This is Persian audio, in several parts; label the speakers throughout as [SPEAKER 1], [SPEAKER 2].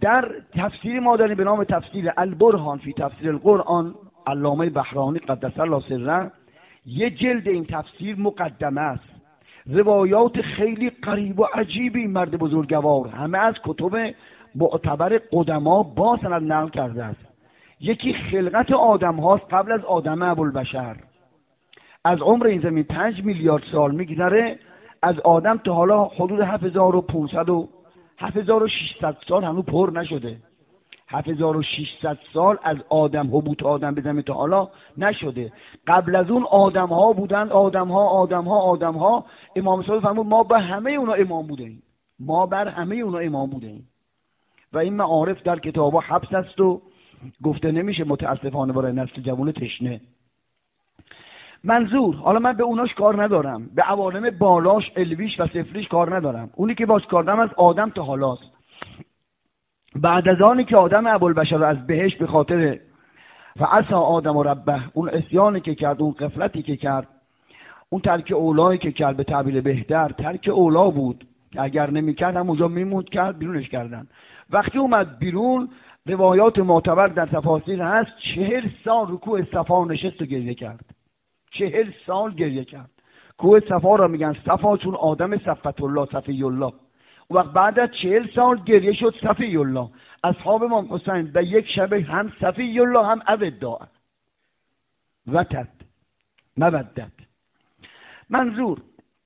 [SPEAKER 1] در تفسیری ما داریم به نام تفسیر البرهان فی تفسیر القرآن، علامه بهرانی قدس الله سره. یه جلد این تفسیر مقدمه است، روایات خیلی غریب و عجیبی مرد بزرگوار همه از کتب معتبر قدما با سند نقل کرده است. یکی خلقت آدم هاست قبل از آدم ابوالبشر. از عمر این زمین 5 میلیارد سال میگذره، از آدم تا حالا حدود 7500 و 7600 سال هنوز پر نشده. 7600 سال از آدم هبوط آدم به زمین تا حالا نشده. قبل از اون آدم ها بودن، آدم ها. امام صادق فرمود ما به همه اونا امام بودیم، ما بر همه اونا امام بودیم. و این معارف در کتابا حبس است و گفته نمیشه متاسفانه برای نسل جوان تشنه. منظور، حالا من به اوناش کار ندارم، به عوالم بالاش علویش و سفلیش کار ندارم. اونی که باش کار دارم از آدم تا حالاست. بعد از آنی که آدم ابوالبشر از بهشت به خاطر فعصى آدم و ربه، اون عصیانی که کرد، اون غفلتی که کرد، اون ترک اولایی که کرد، به تعبیر بهتر ترک اولا بود، اگر نمیکرد همونجا میموند، کرد بیرونش کردن. وقتی اومد بیرون، روایات معتبر در تفاسیر هست 40 سال رو کوه صفا نشست و گریه کرد. 40 سال گریه کرد. کوه صفا را میگن صفا چون آدم صفت الله، صفی الله. و بعد از 40 سال گریه شد صفی الله. اصحاب امام حسین به یک شب هم صفی الله هم اوداع وتد مودت. منظور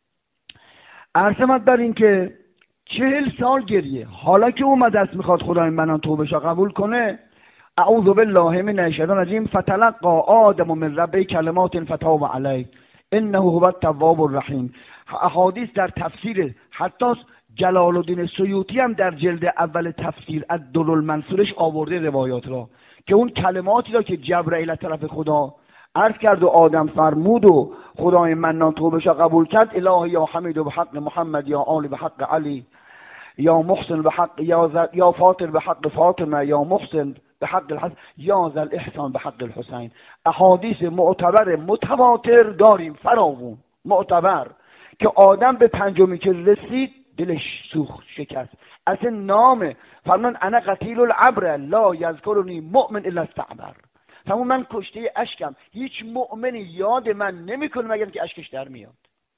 [SPEAKER 1] عرضمت بر این که 40 سال گریه، حالا که اومد است میخواد خدای منان توبهش قبول کنه، اعوذ بالله من الشیطان الرجیم، فتلقى آدم من ربه کلمات فتاب علیه انه هو التواب الرحیم. احادیث در تفسیر حتی جلال الدین سیوطی هم در جلد اول تفسیر الدر المنصورش آورده روایات را که اون کلماتی را که جبرئیل از طرف خدا عرض کرد و آدم فرمود و خدای منان توبهش قبول کرد، الهی یا حمید و به حق محمد، یا آل به حق علی، یا محسن به حق یا فاطر به حق فاطمه، یا محسن به حق الحسن، یا ذل احسان به حق الحسین. احادیث معتبر متواتر داریم فراوون معتبر که آدم به پنجمی که رسید دلش سوخت شکست. اصلا نام فرمان انا قتیل العبر لا یذکرنی مؤمن الا استعبر. فرمان من کشته اشکم، هیچ مؤمنی یاد من نمیکنه مگر که اشکش در میاد.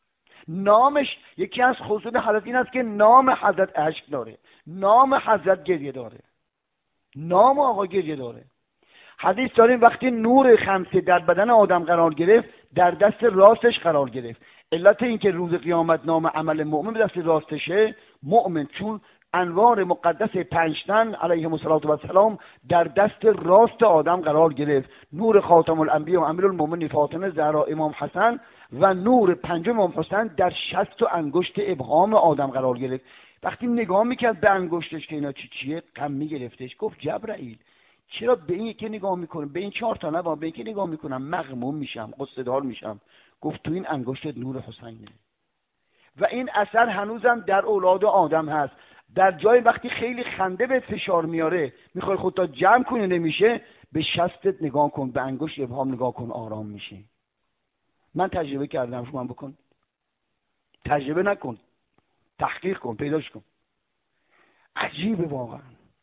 [SPEAKER 1] نامش یکی از خصوص حضرت این است که نام حضرت اشک داره، نام حضرت گریه داره، نام آقا گریه داره. حدیث داریم وقتی نور خمسه در بدن آدم قرار گرفت در دست راستش قرار گرفت. علت این که روز قیامت نام عمل مؤمن به دست راستشه، مؤمن چون انوار مقدس 5 تن علیهم السلام در دست راست آدم قرار گرفت. نور خاتم الانبیا و امیرالمومنین فاطمه زهرا امام حسن و نور پنجم امام حسین در شست و انگشت ابهام آدم قرار گرفت. وقتی نگاه میکرد به انگشتش که اینا چیه، غم میگرفتش. گفت جبرائیل چرا به این یکی نگاه میکنم، به این 4 تا نه، به این که نگاه میکنم مغموم میشم، قصه دار میشم. گفت تو این انگشت نور حسینه و این اثر هنوزم در اولاد آدم هست. در جای وقتی خیلی خنده به فشار میاره، میخوای خودت جمع کنی نمیشه، به شستت نگاه کن، به انگشت ابهام نگاه کن، آرام میشی. من تجربه کردم، شما بکن. تجربه نکن، تحقیق کن، پیداش کن. عجیبه واقعا.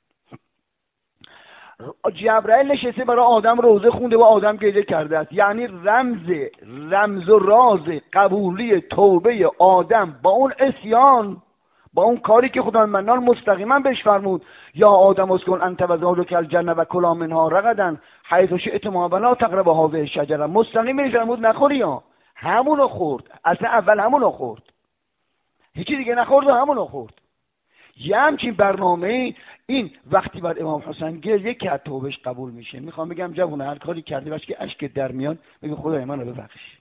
[SPEAKER 1] جبرائیل نشسته برای آدم روزه خونده و آدم گریه کرده است. یعنی رمز و راز قبولی توبه آدم با اون عصیان، با اون کاری که خدای منان مستقیما بهش فرمود یا آدم اسکن انت و زوجک الجنه و کلا منها رغدا حیث شئتما ولا تقربا هذه الشجره. مستقیم بهش فرمود نخوری، ها همونو خورد. اصلا اول همونو خورد، هیچی دیگه نخورد و همونو خورد. یه همچین برنامه این وقتی بر امام حسین گریه کرد توبهش قبول میشه. میخوام بگم جوونه هر کاری کردی باشه که اشک در میاد، بگو خدای منو ببخش.